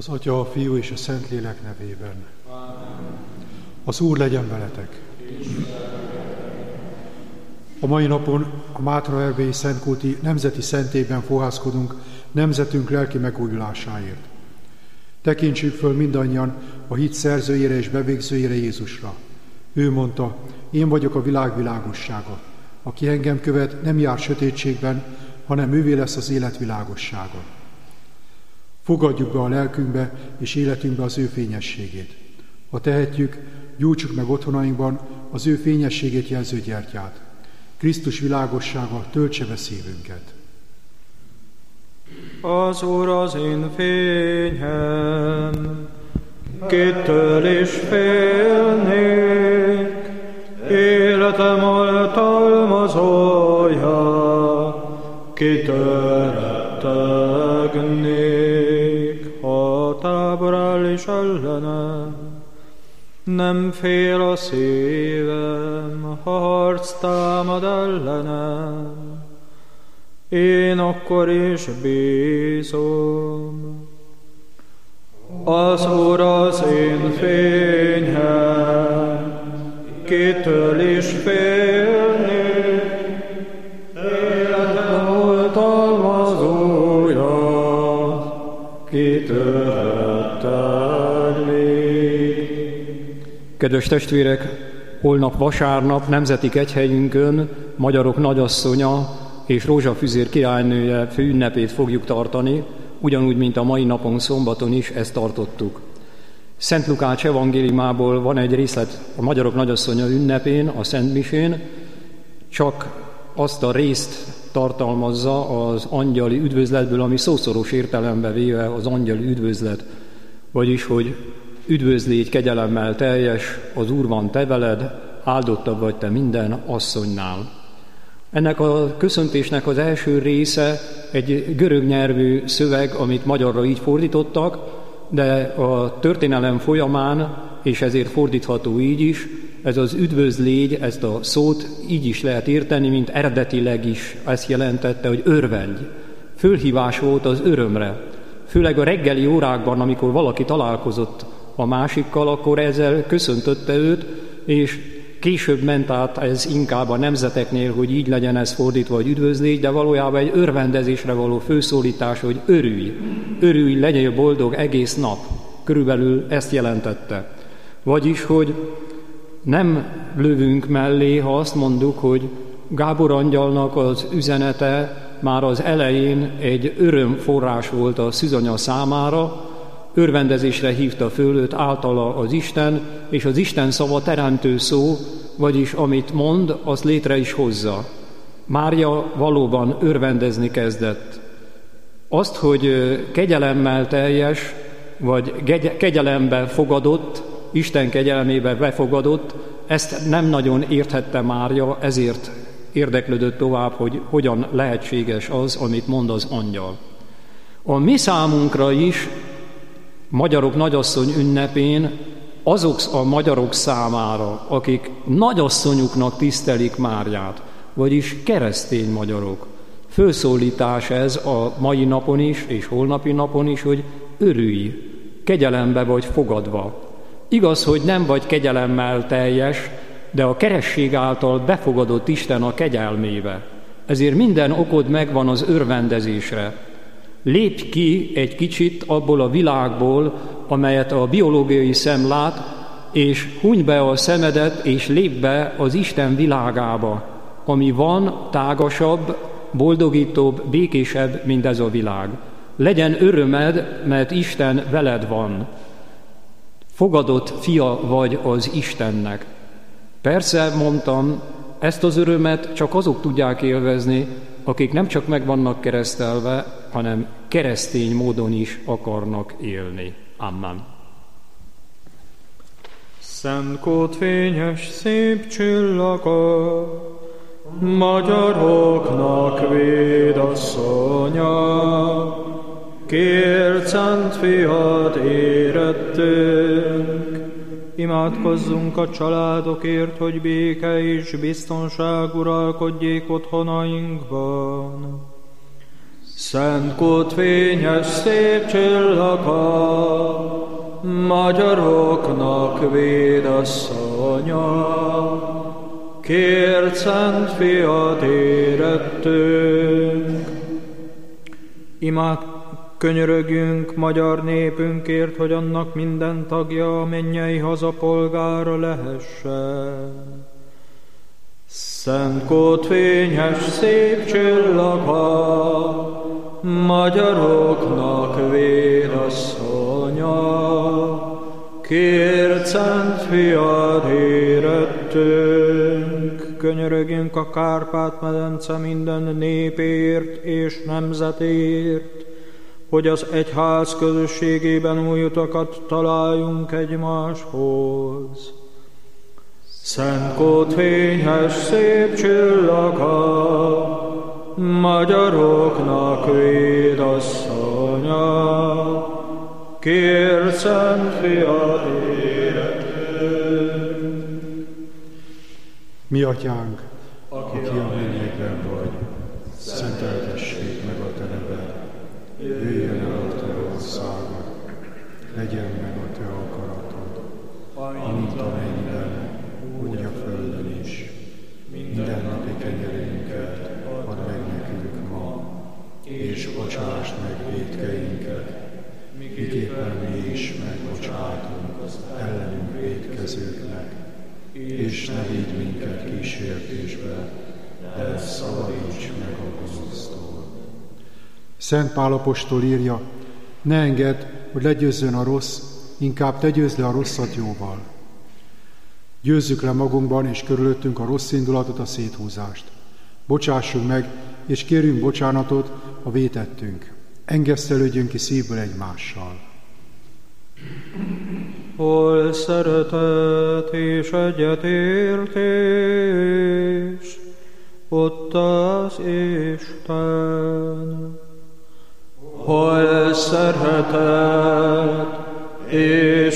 Az Atya, a Fiú és a Szentlélek nevében. Az Úr legyen veletek! A mai napon a Mátra-Erdélyi Szentkúti Nemzeti Szentélyben fohászkodunk nemzetünk lelki megújulásáért. Tekintsük föl mindannyian a hit szerzőjére és bevégzőjére, Jézusra. Ő mondta: én vagyok a világ világossága. Aki engem követ, nem jár sötétségben, hanem ővé lesz az élet világossága. Fogadjuk be a lelkünkbe és életünkbe az ő fényességét. Ha tehetjük, gyújtsuk meg otthonainkban az ő fényességét jelző gyertyát. Krisztus világossága töltse be szívünket. Az Úr az én fényem, kitől is félnék, életem oltalmazója, kitől rettegnék, ha tábor áll is ellenem. Nem fél a szívem, ha harc támad ellenem, én akkor is bízom. Az Úr az én fényem, kitől is félnék, életem oltalmazója, kitől rettegnék. Kedves testvérek, holnap vasárnap nemzeti kegyhelyünkön Magyarok Nagyasszonya és Rózsafüzér királynője főünnepét fogjuk tartani, ugyanúgy, mint a mai napon szombaton is ezt tartottuk. Szent Lukács evangéliumából van egy részlet a Magyarok Nagyasszonya ünnepén, a Szent Misén, csak azt a részt tartalmazza az angyali üdvözletből, ami szószoros értelembe véve az angyali üdvözlet, vagyis, hogy üdvözlégy kegyelemmel teljes, az Úr van te veled, áldottabb vagy te minden asszonynál. Ennek a köszöntésnek az első része egy görög nyelvű szöveg, amit magyarra így fordítottak, de a történelem folyamán, és ezért fordítható így is, ez az üdvözlégy, ezt a szót így is lehet érteni, mint eredetileg is ezt jelentette, hogy örvendj. Fölhívás volt az örömre. Főleg a reggeli órákban, amikor valaki találkozott a másikkal, akkor ezzel köszöntötte őt, és később ment át ez inkább a nemzeteknél, hogy így legyen ez fordítva, hogy üdvözlégy, de valójában egy örvendezésre való főszólítás, hogy örülj. Örülj, legyél boldog egész nap. Körülbelül ezt jelentette. Vagyis, hogy nem lövünk mellé, ha azt mondjuk, hogy Gábor angyalnak az üzenete már az elején egy örömforrás volt a szűzanya számára, örvendezésre hívta föl őt általa az Isten, és az Isten szava teremtő szó, vagyis amit mond, azt létre is hozza. Mária valóban örvendezni kezdett. Azt, hogy kegyelemmel teljes, vagy kegyelembe fogadott, Isten kegyelmébe befogadott, ezt nem nagyon érthette Mária, ezért érdeklődött tovább, hogy hogyan lehetséges az, amit mond az angyal. A mi számunkra is, Magyarok Nagyasszony ünnepén, azok a magyarok számára, akik nagyasszonyuknak tisztelik Máriát, vagyis keresztény magyarok, fölszólítás ez a mai napon is, és holnapi napon is, hogy örülj, kegyelembe vagy fogadva. Igaz, hogy nem vagy kegyelemmel teljes, de a keresség által befogadott Isten a kegyelmébe. Ezért minden okod megvan az örvendezésre. Lépj ki egy kicsit abból a világból, amelyet a biológiai szem lát, és hunyd be a szemedet, és lépj be az Isten világába, ami van, tágasabb, boldogítóbb, békésebb, mint ez a világ. Legyen örömed, mert Isten veled van. Fogadott fia vagy az Istennek. Persze, mondtam, ezt az örömet csak azok tudják élvezni, akik nem csak meg vannak keresztelve, hanem keresztény módon is akarnak élni. Amen. Szent Kót fényes szép csillaga, magyaroknak védasszonya, kért szent fiad érettünk, imádkozzunk a családokért, hogy béke és biztonság uralkodjék otthonainkban. Szent Kút fényes szép csillaga, magyaroknak védasszonya, kért Szent Fiad érettünk. Könyörögjünk magyar népünkért, hogy annak minden tagja a mennyei hazapolgára lehessen. Szent Kút fényes szép csillaga, magyaroknak védasszonya, kért Szent Fiad érettünk. Könyörögjünk a Kárpát-medence minden népért és nemzetért, hogy az egyház közösségében új utakat találjunk egymáshoz. Szent Kút fényes szép csillaga, magyaroknak védasszonya, kért Szent Fiad érettünk. Mi atyánk, aki a mennyekben vagy, szenteltessék meg a te neved. Jöjjön el a te országod, legyen meg a te akaratod, amint a mennyben, úgy a földön is. Minden napi kenyerünket add meg nekünk ma, és bocsásd meg vétkeinket, miképpen mi is megbocsátunk ellenünk vétkezőknek, és ne vigy minket kísértésbe, de szabadíts meg a gonosztól. Szent Pál apostol írja, ne engedd, hogy legyőzzön a rossz, inkább te győzd le a rosszat jóval. Győzzük le magunkban és körülöttünk a rossz indulatot, a széthúzást. Bocsássunk meg, és kérjünk bocsánatot, ha vétettünk. Engesztelődjünk ki szívből egymással. Hol szeretet és egyetértés, ott az Isten. Hol szeretet és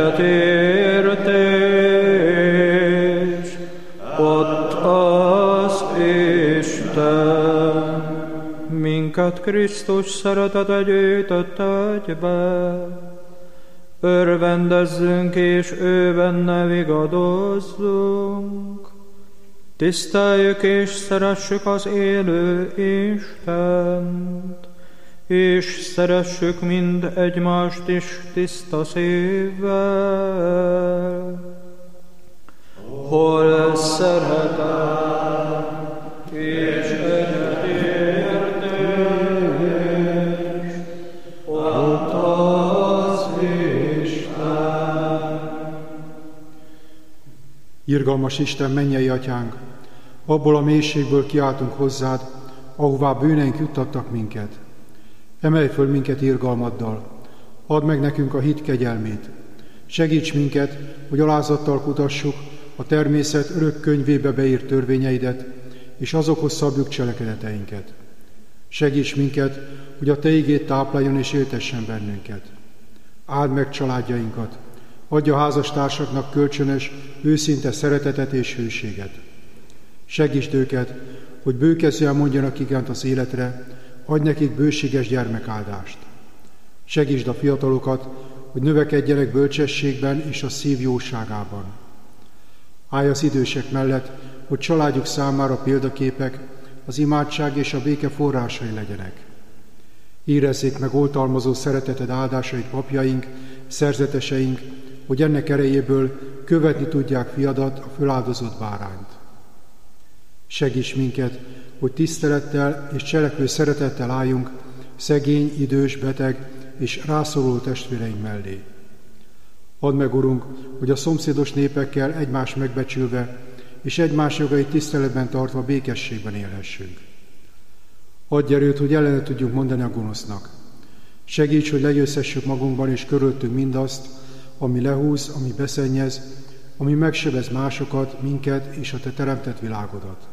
egyetértés, ott az Isten. Minket Krisztus szeretete gyűjtött egybe, örvendezzünk és ő benne vigadozzunk. Tiszteljük és szeressük az élő Istent, és szeressük mind egymást is tiszta szívvel. Hol szeretet és egyetértés, ott az Isten. Irgalmas Isten, mennyei atyánk, abból a mélységből kiáltunk hozzád, ahová bűneink juttattak minket. Emelj föl minket irgalmaddal, add meg nekünk a hit kegyelmét. Segíts minket, hogy alázattal kutassuk a természet örök könyvébe beírt törvényeidet, és azokhoz szabjuk cselekedeteinket. Segíts minket, hogy a te igéd tápláljon és éltessen bennünket. Áld meg családjainkat, adj a házastársaknak kölcsönös, őszinte szeretetet és hűséget. Segítsd őket, hogy bőkezően mondjanak igent az életre, adj nekik bőséges gyermekáldást. Segítsd a fiatalokat, hogy növekedjenek bölcsességben és a szív jóságában. Állj az idősek mellett, hogy családjuk számára példaképek, az imádság és a béke forrásai legyenek. Érezzék meg oltalmazó szereteted áldásait papjaink, szerzeteseink, hogy ennek erejéből követni tudják fiadat, a föláldozott bárányt. Segíts minket, hogy tisztelettel és cselekvő szeretettel álljunk szegény, idős, beteg és rászoruló testvéreink mellé. Add meg, Urunk, hogy a szomszédos népekkel egymást megbecsülve és egymás jogait tiszteletben tartva békességben élhessünk. Adj erőt, hogy ellene tudjunk mondani a gonosznak. Segíts, hogy legyőzhessük magunkban és körülöttünk mindazt, ami lehúz, ami beszennyez, ami megsebez másokat, minket és a te teremtett világodat.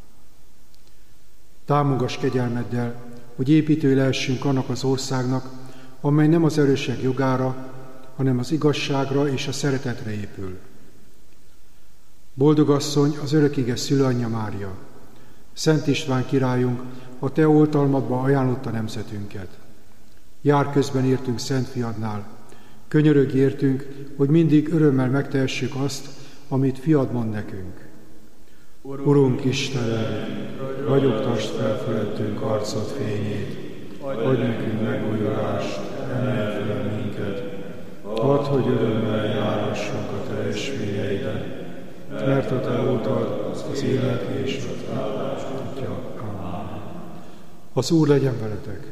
Támogass kegyelmeddel, hogy építői lehessünk annak az országnak, amely nem az erősek jogára, hanem az igazságra és a szeretetre épül. Boldog asszony, az örökséges szülőanyja Mária, Szent István királyunk, a te oltalmadba ajánlotta nemzetünket. Jár közben értünk Szent Fiadnál. Könyörögj értünk, hogy mindig örömmel megtehessük azt, amit Fiad mond nekünk. Urunk Istenünk, ragyogtasd fel fölöttünk arcod fényét, adj nekünk megújulást, emelj fel minket, add, hogy örömmel járhassunk a te ösvényeiden, mert a te oltad az élet és a táplás útja. Amen. Az Úr legyen veletek!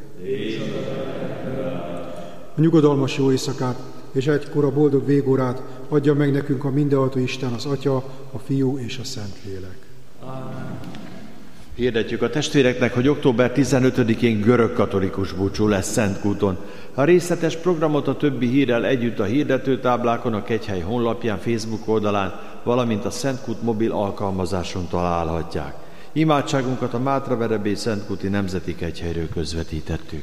A nyugodalmas jó éjszakát és egykor a boldog végórát adja meg nekünk a mindenható Isten, az Atya, a Fiú és a Szentlélek. Hirdetjük a testvéreknek, hogy október 15-én görög-katolikus búcsú lesz Szentkúton. A részletes programot a többi hírrel együtt a hirdetőtáblákon, a Kegyhely honlapján, Facebook oldalán, valamint a Szentkút mobil alkalmazáson találhatják. Imádságunkat a Mátraverebély Szentkúti Nemzeti Kegyhelyről közvetítettük.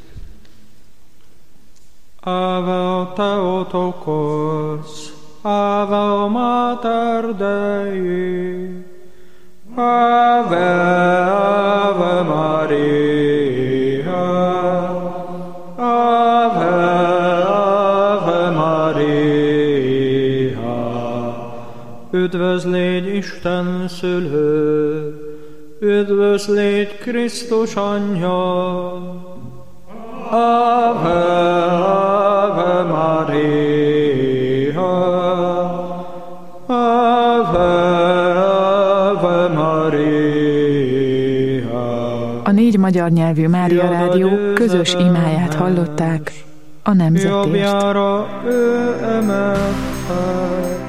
Ave Theotokos, Ave Mater Dei, Ave, Ave Maria, Ave, Ave Maria. Üdvözlégy Isten szülő, üdvözlégy Krisztus anyja, Ave, Ave Maria, Ave, Ave Maria. A 4 magyar nyelvű Mária Rádió közös imáját hallották a nemzetért. Jobbjára ő emelt fel.